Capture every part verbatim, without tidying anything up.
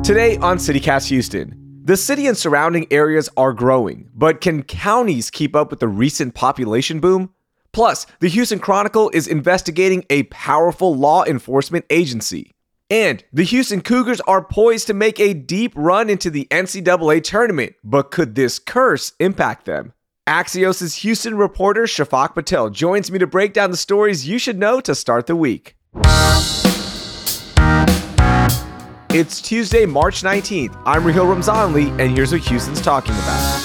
Today on CityCast Houston, the city and surrounding areas are growing, but can counties keep up with the recent population boom? Plus, the Houston Chronicle is investigating a powerful law enforcement agency. And the Houston Cougars are poised to make a deep run into the N C double A tournament, but could this curse impact them? Axios' Houston reporter Shafaq Patel joins me to break down the stories you should know to start the week. It's Tuesday, March nineteenth. I'm Rahil Ramzanli, and here's what Houston's talking about.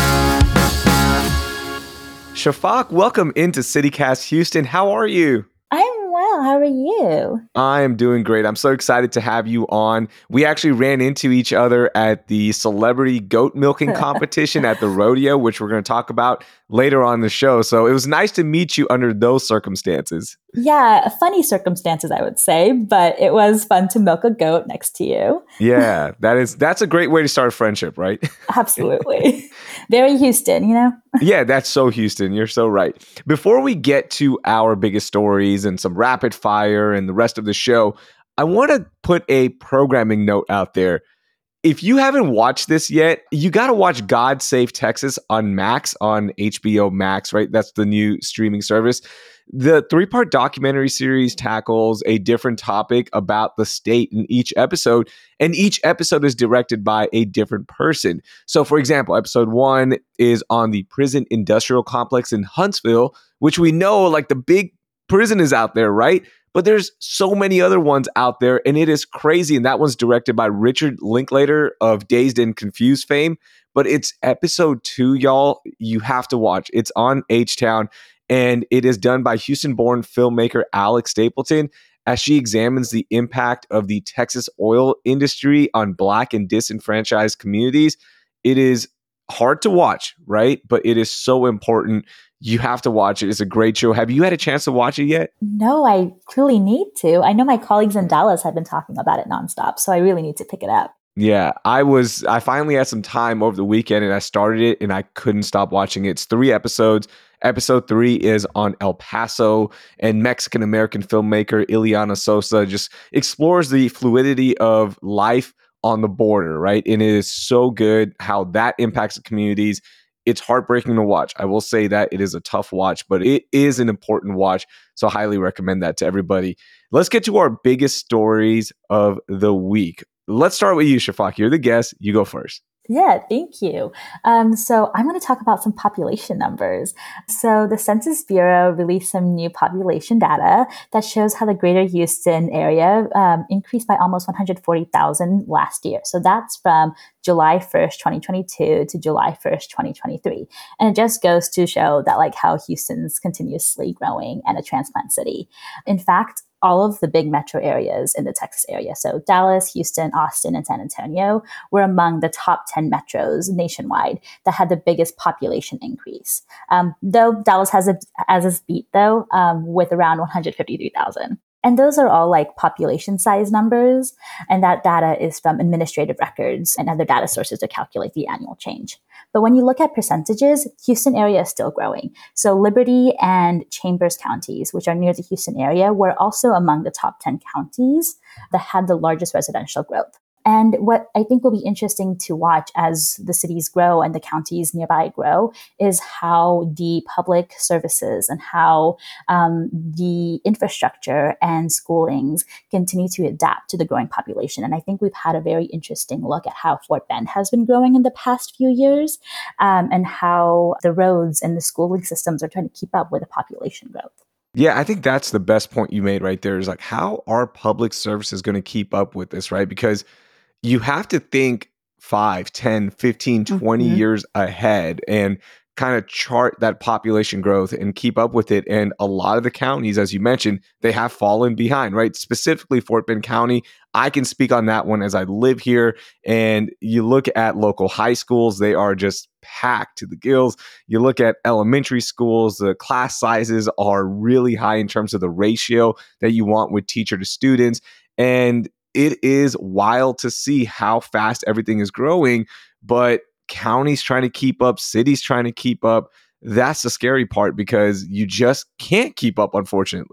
Shafaq, welcome into CityCast Houston. How are you? I'm well. How are you? I am doing great. I'm so excited to have you on. We actually ran into each other at the celebrity goat milking competition at the rodeo, which we're going to talk about later on the show. So it was nice to meet you under those circumstances. Yeah, funny circumstances, I would say, but it was fun to milk a goat next to you. Yeah, that is that's a great way to start a friendship, right? Absolutely. Very Houston, you know? Yeah, that's so Houston. You're so right. Before we get to our biggest stories and some rapid fire and the rest of the show, I want to put a programming note out there. If you haven't watched this yet, you got to watch God Save Texas on Max, on H B O Max, right? That's the new streaming service. The three-part documentary series tackles a different topic about the state in each episode, and each episode is directed by a different person. So, for example, episode one is on the prison industrial complex in Huntsville, which we know, like, the big prison is out there, right? But there's so many other ones out there, and it is crazy. And that one's directed by Richard Linklater of Dazed and Confused fame. But it's episode two, y'all. You have to watch. It's on H-Town, and it is done by Houston-born filmmaker Alex Stapleton as she examines the impact of the Texas oil industry on Black and disenfranchised communities. It is hard to watch, right? But it is so important. You have to watch it. It's a great show. Have you had a chance to watch it yet? No, I truly need to. I know my colleagues in Dallas have been talking about it nonstop, so I really need to pick it up. Yeah, I was, I finally had some time over the weekend and I started it and I couldn't stop watching it. It's three episodes. Episode three is on El Paso, and Mexican-American filmmaker Ileana Sosa just explores the fluidity of life on the border, right? And it is so good how that impacts the communities. It's heartbreaking to watch. I will say that it is a tough watch, but it is an important watch. So I highly recommend that to everybody. Let's get to our biggest stories of the week. Let's start with you, Shafaq. You're the guest. You go first. Yeah, thank you. Um, so I'm going to talk about some population numbers. So the Census Bureau released some new population data that shows how the greater Houston area um, increased by almost one hundred forty thousand last year. So that's from July first, twenty twenty-two to July first, twenty twenty-three. And it just goes to show that like how Houston's continuously growing and a transplant city. In fact, all of the big metro areas in the Texas area, so Dallas, Houston, Austin, and San Antonio, were among the top ten metros nationwide that had the biggest population increase. Um, though Dallas has a as a beat, though, um, with around one hundred fifty-three thousand. And those are all like population size numbers. And that data is from administrative records and other data sources to calculate the annual change. But when you look at percentages, Houston area is still growing. So Liberty and Chambers counties, which are near the Houston area, were also among the top ten counties that had the largest residential growth. And what I think will be interesting to watch as the cities grow and the counties nearby grow is how the public services and how um, the infrastructure and schoolings continue to adapt to the growing population. And I think we've had a very interesting look at how Fort Bend has been growing in the past few years um, and how the roads and the schooling systems are trying to keep up with the population growth. Yeah, I think that's the best point you made right there is like, how are public services going to keep up with this, right? Because you have to think five, ten, fifteen, twenty mm-hmm. years ahead and kind of chart that population growth and keep up with it. And a lot of the counties, as you mentioned, they have fallen behind, right? Specifically Fort Bend County. I can speak on that one as I live here. And you look at local high schools, they are just packed to the gills. You look at elementary schools, the class sizes are really high in terms of the ratio that you want with teacher to students. And it is wild to see how fast everything is growing, but counties trying to keep up, cities trying to keep up. That's the scary part because you just can't keep up, unfortunately.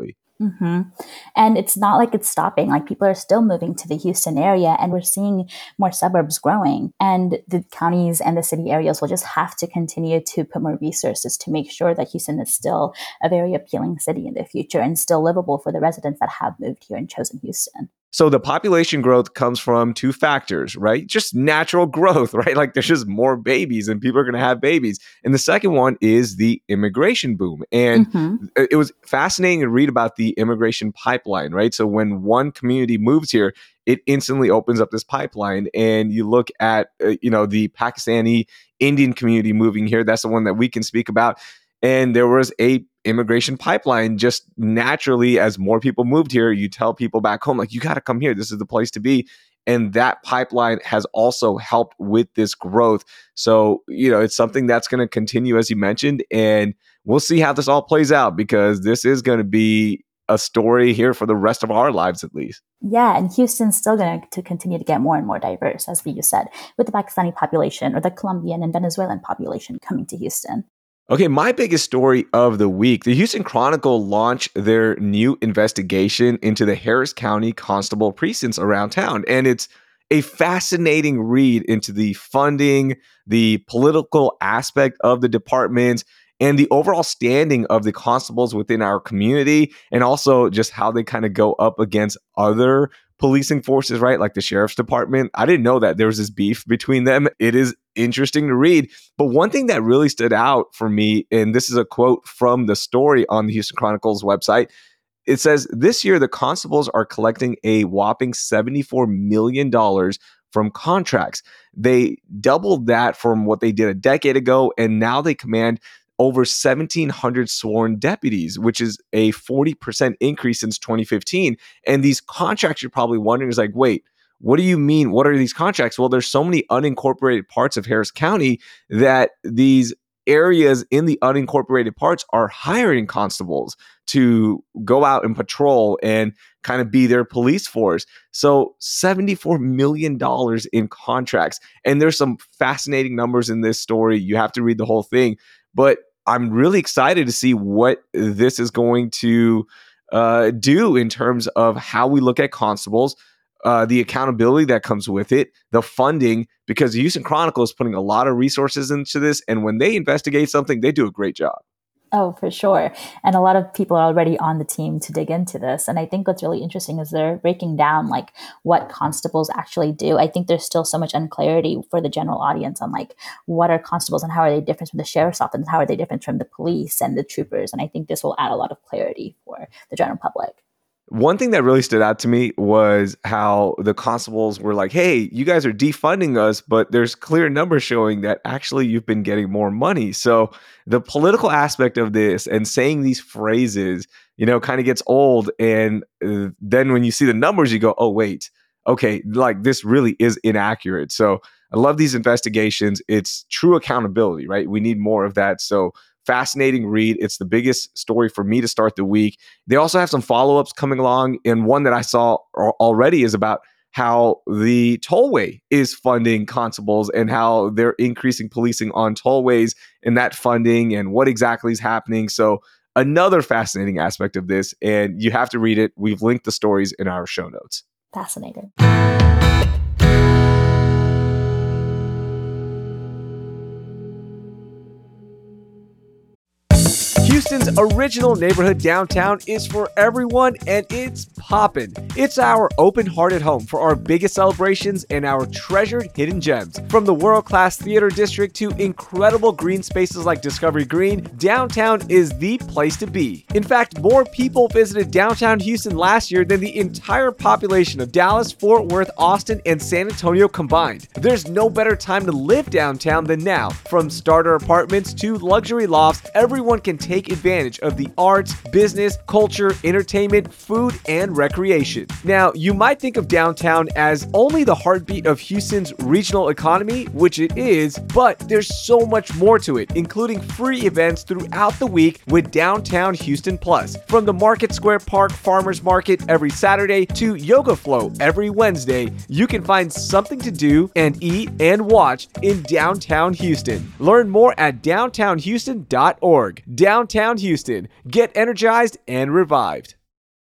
Mm-hmm. And it's not like it's stopping. Like people are still moving to the Houston area, and we're seeing more suburbs growing. And the counties and the city areas will just have to continue to put more resources to make sure that Houston is still a very appealing city in the future and still livable for the residents that have moved here and chosen Houston. So the population growth comes from two factors, right? Just natural growth, right? Like there's just more babies and people are going to have babies. And the second one is the immigration boom. And Mm-hmm. it was fascinating to read about the immigration pipeline, right? So when one community moves here, it instantly opens up this pipeline. And you look at, uh, you know, the Pakistani Indian community moving here. That's the one that we can speak about. And there was a immigration pipeline just naturally as more people moved here. You tell people back home, like, you got to come here. This is the place to be. And that pipeline has also helped with this growth. So, you know, it's something that's going to continue, as you mentioned. And we'll see how this all plays out, because this is going to be a story here for the rest of our lives, at least. Yeah, and Houston's still going to continue to get more and more diverse, as you said, with the Pakistani population or the Colombian and Venezuelan population coming to Houston. Okay, my biggest story of the week. The Houston Chronicle launched their new investigation into the Harris County Constable precincts around town. And it's a fascinating read into the funding, the political aspect of the departments, and the overall standing of the constables within our community, and also just how they kind of go up against other policing forces, right? Like the sheriff's department. I didn't know that there was this beef between them. It is interesting to read. But one thing that really stood out for me, and this is a quote from the story on the Houston Chronicle's website, it says, this year, the constables are collecting a whopping seventy-four million dollars from contracts. They doubled that from what they did a decade ago, and now they command over seventeen hundred sworn deputies, which is a forty percent increase since twenty fifteen. And these contracts, you're probably wondering, is like, wait, what do you mean? What are these contracts? Well, there's so many unincorporated parts of Harris County that these areas in the unincorporated parts are hiring constables to go out and patrol and kind of be their police force. So seventy-four million dollars in contracts. And there's some fascinating numbers in this story. You have to read the whole thing. But I'm really excited to see what this is going to uh, do in terms of how we look at constables, uh, the accountability that comes with it, the funding, because the Houston Chronicle is putting a lot of resources into this. And when they investigate something, they do a great job. Oh, for sure. And a lot of people are already on the team to dig into this. And I think what's really interesting is they're breaking down like what constables actually do. I think there's still so much unclarity for the general audience on like what are constables and how are they different from the sheriff's office and how are they different from the police and the troopers. And I think this will add a lot of clarity for the general public. One thing that really stood out to me was how the constables were like, hey, you guys are defunding us, but there's clear numbers showing that actually you've been getting more money. So the political aspect of this and saying these phrases, you know, kind of gets old. And uh, then when you see the numbers, you go, oh, wait, okay, like this really is inaccurate. So I love these investigations. It's true accountability, right? We need more of that. So fascinating read. It's the biggest story for me to start the week. They also have some follow-ups coming along. And one that I saw already is about how the tollway is funding constables and how they're increasing policing on tollways and that funding and what exactly is happening. So another fascinating aspect of this, and you have to read it. We've linked the stories in our show notes. Fascinating. Houston's original neighborhood downtown is for everyone, and it's poppin'. It's our open-hearted home for our biggest celebrations and our treasured hidden gems. From the world-class theater district to incredible green spaces like Discovery Green, downtown is the place to be. In fact, more people visited downtown Houston last year than the entire population of Dallas, Fort Worth, Austin, and San Antonio combined. There's no better time to live downtown than now. From starter apartments to luxury lofts, everyone can take advantage of the arts, business, culture, entertainment, food, and recreation. Now, you might think of downtown as only the heartbeat of Houston's regional economy, which it is, but there's so much more to it, including free events throughout the week with Downtown Houston Plus. From the Market Square Park Farmers Market every Saturday to Yoga Flow every Wednesday, you can find something to do and eat and watch in downtown Houston. Learn more at downtown houston dot org. Downtown Houston. Get energized and revived.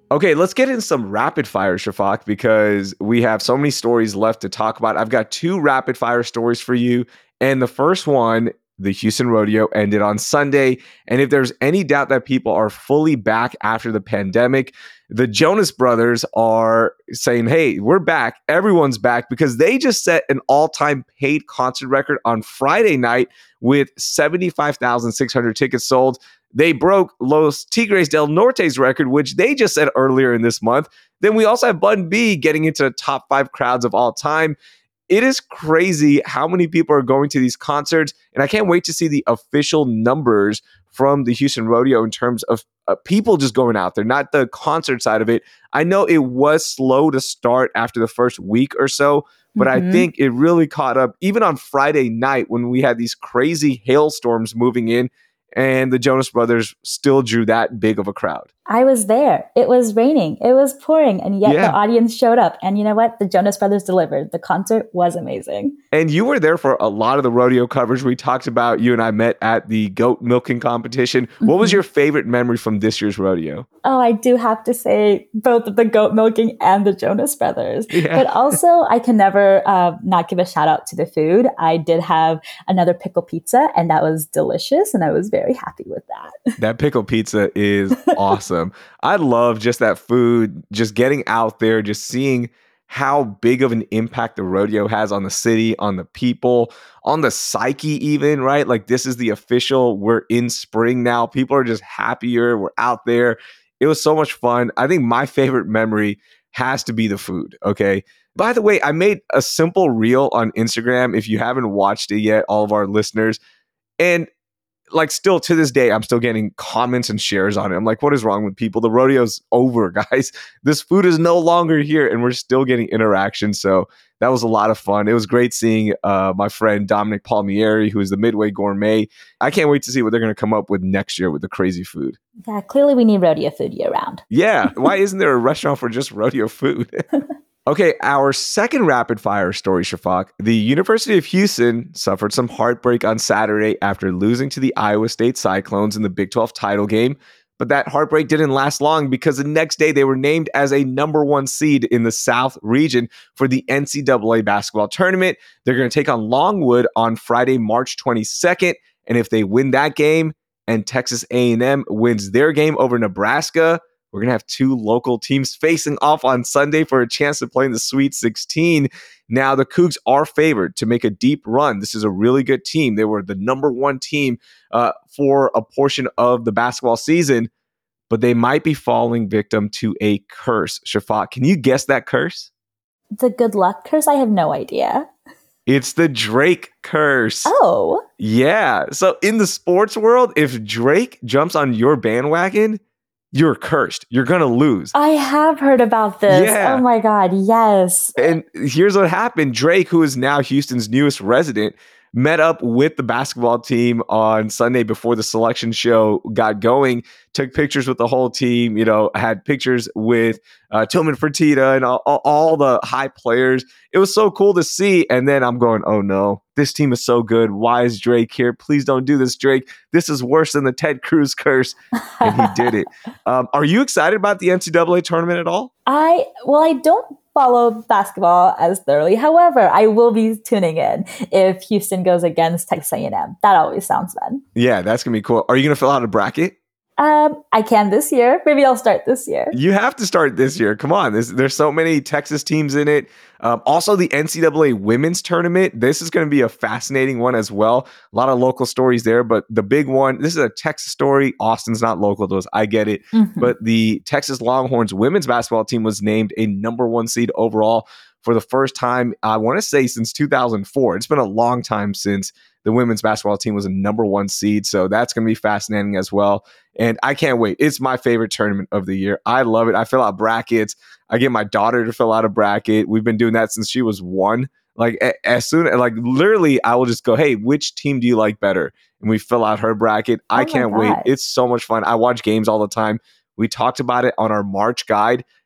Okay, let's get in some rapid fire, Shafak, because we have so many stories left to talk about. I've got two rapid fire stories for you. And the first one, the Houston Rodeo ended on Sunday. And if there's any doubt that people are fully back after the pandemic, the Jonas Brothers are saying, hey, we're back. Everyone's back, because they just set an all-time paid concert record on Friday night with seventy-five thousand six hundred tickets sold. They broke Los Tigres del Norte's record, which they just said earlier in this month. Then we also have Bun B getting into the top five crowds of all time. It is crazy how many people are going to these concerts, and I can't wait to see the official numbers from the Houston Rodeo in terms of uh, people just going out there, not the concert side of it. I know it was slow to start after the first week or so, but mm-hmm. I think it really caught up even on Friday night when we had these crazy hailstorms moving in, and the Jonas Brothers still drew that big of a crowd. I was there. It was raining. It was pouring. And yet yeah. the audience showed up. And you know what? The Jonas Brothers delivered. The concert was amazing. And you were there for a lot of the rodeo coverage. We talked about, you and I met at the goat milking competition. Mm-hmm. What was your favorite memory from this year's rodeo? Oh, I do have to say both the goat milking and the Jonas Brothers. Yeah. But also, I can never uh, not give a shout out to the food. I did have another pickle pizza, and that was delicious. And I was very happy with that. That pickle pizza is awesome. I love just that food, just getting out there, just seeing how big of an impact the rodeo has on the city, on the people, on the psyche even, right? Like, this is the official, we're in spring now. People are just happier. We're out there. It was so much fun. I think my favorite memory has to be the food, okay? By the way, I made a simple reel on Instagram. If you haven't watched it yet, all of our listeners, and like, still to this day, I'm still getting comments and shares on it. I'm like, what is wrong with people? The rodeo's over, guys. This food is no longer here, and we're still getting interaction. So that was a lot of fun. It was great seeing uh, my friend Dominic Palmieri, who is the Midway Gourmet. I can't wait to see what they're going to come up with next year with the crazy food. Yeah, clearly we need rodeo food year round. Yeah. Why isn't there a restaurant for just rodeo food? Okay, our second rapid fire story, Shafak. The University of Houston suffered some heartbreak on Saturday after losing to the Iowa State Cyclones in the Big twelve title game. But that heartbreak didn't last long, because the next day they were named as a number one seed in the South region for the N C double A basketball tournament. They're going to take on Longwood on Friday, March twenty-second. And if they win that game and Texas A and M wins their game over Nebraska, we're going to have two local teams facing off on Sunday for a chance to play in the Sweet sixteen. Now, the Cougs are favored to make a deep run. This is a really good team. They were the number one team uh, for a portion of the basketball season, but they might be falling victim to a curse. Shafak, can you guess that curse? The good luck curse? I have no idea. It's the Drake curse. Oh. Yeah. So in the sports world, if Drake jumps on your bandwagon, you're cursed. You're going to lose. I have heard about this. Yeah. Oh my God. Yes. And here's what happened. Drake, who is now Houston's newest resident, met up with the basketball team on Sunday before the selection show got going, took pictures with the whole team, you know, had pictures with uh, Tillman Fertitta and all, all the high players. It was so cool to see. And then I'm going, oh no, this team is so good. Why is Drake here? Please don't do this, Drake. This is worse than the Ted Cruz curse. And he did it. Um, are you excited about the N C double A tournament at all? I, well, I don't follow basketball as thoroughly. However, I will be tuning in if Houston goes against Texas A and M. That always sounds fun. Yeah, that's going to be cool. Are you going to fill out a bracket? Um, I can this year. Maybe I'll start this year. You have to start this year. Come on. There's, there's so many Texas teams in it. Um, also, the N C double A women's tournament. This is going to be a fascinating one as well. A lot of local stories there, but the big one, this is a Texas story. Austin's not local to us. I get it. Mm-hmm. But the Texas Longhorns women's basketball team was named a number one seed overall for the first time, I want to say, since two thousand four. It's been a long time since the women's basketball team was a number one seed. So that's going to be fascinating as well. And I can't wait. It's my favorite tournament of the year. I love it. I fill out brackets. I get my daughter to fill out a bracket. We've been doing that since she was one. Like as soon as like literally I will just go, hey, which team do you like better? And we fill out her bracket. Oh I can't wait. It's so much fun. I watch games all the time. We talked about it on our March guide,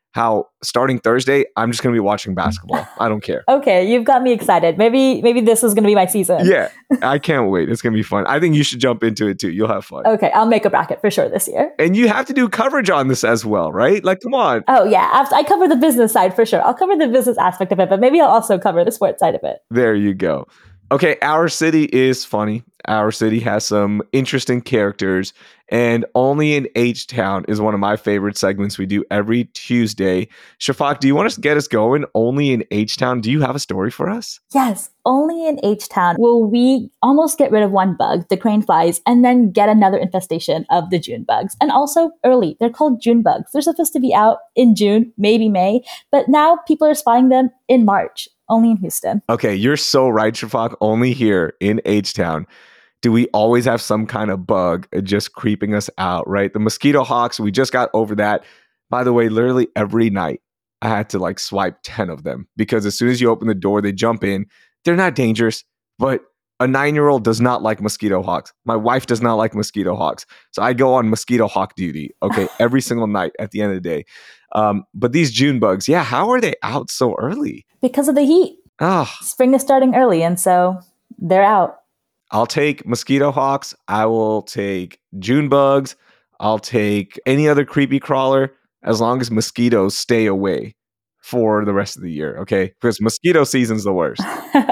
how starting Thursday, I'm just going to be watching basketball. I don't care. Okay, you've got me excited. Maybe maybe this is going to be my season. Yeah, I can't wait. It's going to be fun. I think you should jump into it too. You'll have fun. Okay, I'll make a bracket for sure this year. And you have to do coverage on this as well, right? Like, come on. Oh, yeah. I cover the business side for sure. I'll cover the business aspect of it, but maybe I'll also cover the sports side of it. There you go. Okay, Our City is funny. Our City has some interesting characters, and Only in H-Town is one of my favorite segments we do every Tuesday. Shafak, do you want to get us going? Only in H-Town, do you have a story for us? Yes, only in H-Town will we almost get rid of one bug, the crane flies, and then get another infestation of the June bugs. And also early, they're called June bugs. They're supposed to be out in June, maybe May, but now people are spotting them in March. Only in Houston. Okay, you're so right, Shafak. Only here in H-Town do we always have some kind of bug just creeping us out, right? The mosquito hawks, we just got over that. By the way, literally every night, I had to like swipe ten of them because as soon as you open the door, they jump in. They're not dangerous, but a nine-year-old does not like mosquito hawks. My wife does not like mosquito hawks. So I go on mosquito hawk duty, okay, every single night at the end of the day. Um, but these June bugs, yeah, how are they out so early? Because of the heat. Oh. Spring is starting early, and so they're out. I'll take mosquito hawks. I will take June bugs. I'll take any other creepy crawler as long as mosquitoes stay away for the rest of the year, okay? Because mosquito season's the worst.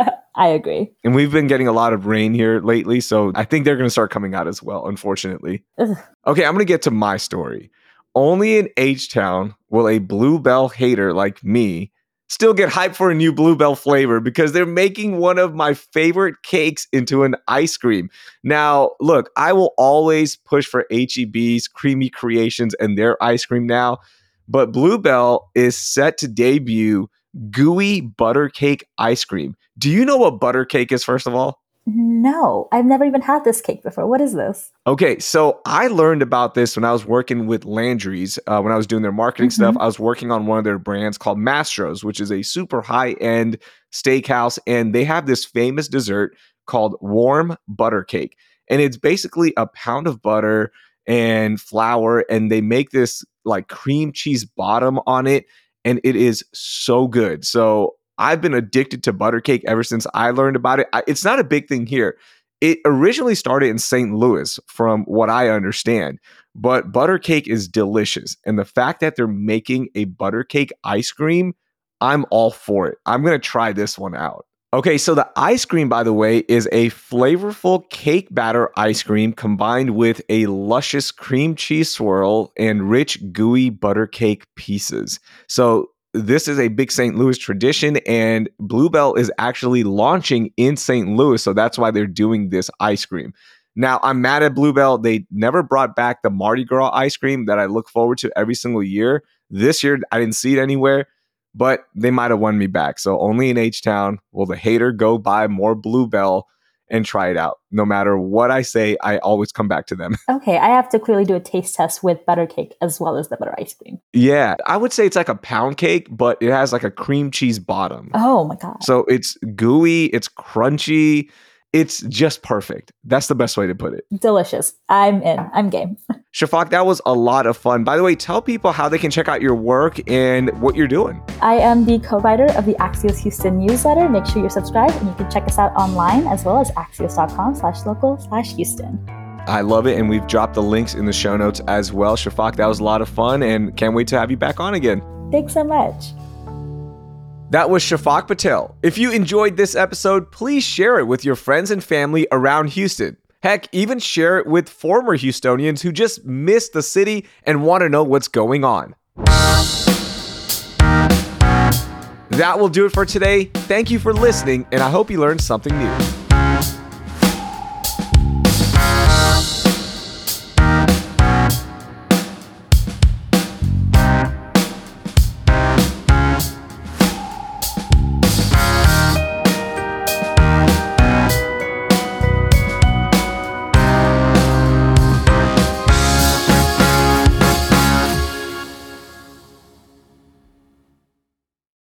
I agree. And we've been getting a lot of rain here lately, so I think they're going to start coming out as well, unfortunately. Ugh. Okay, I'm going to get to my story. Only in H-Town will a Bluebell hater like me still get hyped for a new Bluebell flavor because they're making one of my favorite cakes into an ice cream. Now, look, I will always push for H E B's Creamy Creations and their ice cream now, but Bluebell is set to debut gooey butter cake ice cream. Do you know what butter cake is, first of all? No, I've never even had this cake before. What is this? Okay, so I learned about this when I was working with Landry's, uh, when I was doing their marketing mm-hmm. stuff. I was working on one of their brands called Mastro's, which is a super high-end steakhouse, and they have this famous dessert called warm butter cake. And it's basically a pound of butter and flour, and they make this like cream cheese bottom on it, and it is so good. So I've been addicted to butter cake ever since I learned about it. I, it's not a big thing here. It originally started in Saint Louis, from what I understand, but butter cake is delicious. And the fact that they're making a butter cake ice cream, I'm all for it. I'm going to try this one out. Okay, so the ice cream, by the way, is a flavorful cake batter ice cream combined with a luscious cream cheese swirl and rich, gooey butter cake pieces. So this is a big Saint Louis tradition, and Bluebell is actually launching in Saint Louis, so that's why they're doing this ice cream. Now, I'm mad at Bluebell. They never brought back the Mardi Gras ice cream that I look forward to every single year. This year, I didn't see it anywhere, but they might have won me back. So only in H-Town will the hater go buy more Bluebell and try it out. No matter what I say, I always come back to them. Okay, I have to clearly do a taste test with butter cake as well as the butter ice cream. Yeah, I would say it's like a pound cake, but it has like a cream cheese bottom. Oh my God. So it's gooey, it's crunchy, it's just perfect. That's the best way to put it. Delicious. I'm in. I'm game. Shafak, that was a lot of fun. By the way, tell people how they can check out your work and what you're doing. I am the co-writer of the Axios Houston newsletter. Make sure you're subscribed, and you can check us out online as well as axios.com slash local slash Houston. I love it, and we've dropped the links in the show notes as well. Shafak, that was a lot of fun, and can't wait to have you back on again. Thanks so much. That was Shafak Patel. If you enjoyed this episode, please share it with your friends and family around Houston. Heck, even share it with former Houstonians who just miss the city and want to know what's going on. That will do it for today. Thank you for listening, and I hope you learned something new.